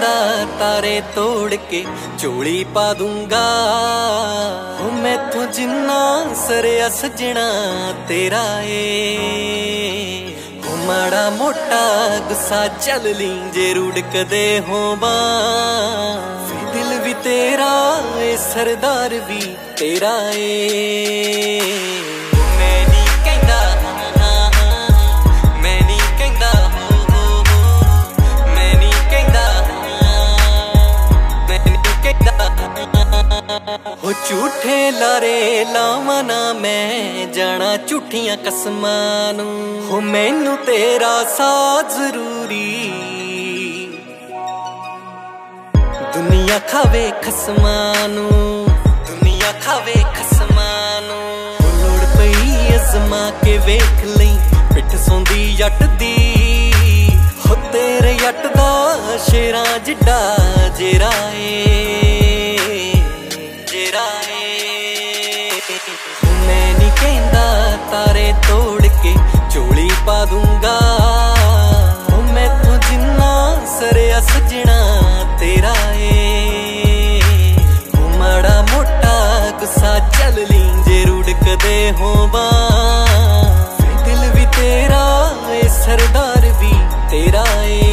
कहंदा तारे तोड़ के चोली पा दूंगा। हो मैथों जिन्ना सरिया सजना तेरा ए। हो माड़ा मोटा गुस्सा चल ली जे रुड़कदे होवां। दिल भी तेरा ए सरदार भी तेरा ए। हो झूठे लारे लावां ना मैं जाना झूठियां कसमां नूं। हो मैनू तेरा साथ जरूरी दुनिया खावे खसमां नूं। दुनिया खावे खसमां नूं। हो लोड़ पई अजमा के वेख लई पिठ सौंदी जट दी। हो तेरे जट दा शेरां जिड्डा जेरा ए। मैं नहीं कहंदा तारे तोड़ के चोली पा दूंगा। हो मैथों जिन्ना सरिया सजना तेरा ए। हो माड़ा मोटा गुस्सा चल ली जे रुड़कदे होवां। दिल भी तेरा ए सरदार भी तेरा ए।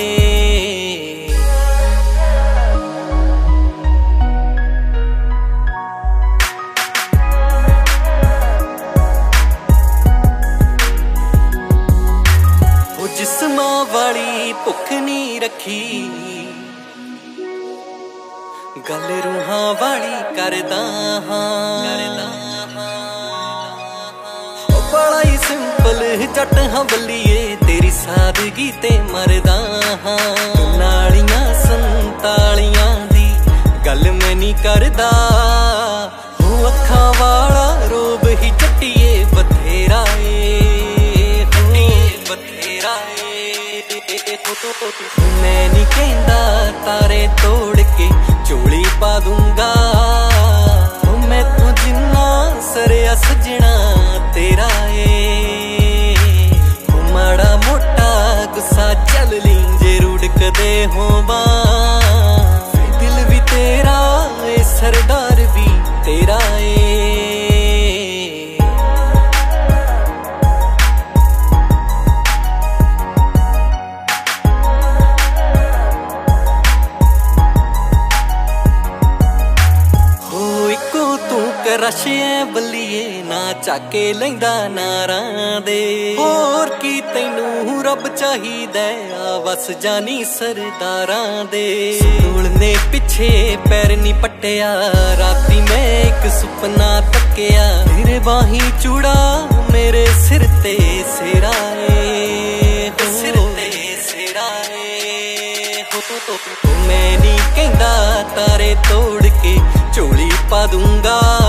जिस्मां वाली भुख नहीं रखी गल रूहां वाली करदा हां। बड़ा ही सिंपल जट हां बल्लिए तेरी सादगी ते मरदा हां। नालियां संतालियां दी गल मैं नहीं करदा। हो अखां वाला रोब ही चट्टिए बथेरा ए। मैं नहीं कहंदा तारे तोड़ के चोली पा दूंगा। हो मैथों जिन्ना सरिया सजना तेरा ए। हो माड़ा मोटा गुस्सा चल ली जे रुड़कदे होवां। दिल भी तेरा ए सरदार भी तेरा ए। रश ऐ बल्लिए ना चाके लैंदा नारां दे। होर की तैनू रब चाहिदा आ बस जानी सरदारां दे। डोलने पिछे पैर नी पट्टिया राती मैं एक सुपना तक्किया। तेरे बाही चूड़ा मेरे सिर ते सेरा ए। सिर ते सेरा ए। मैं नी कहंदा तारे तोड़ के चोली पा दूंगा।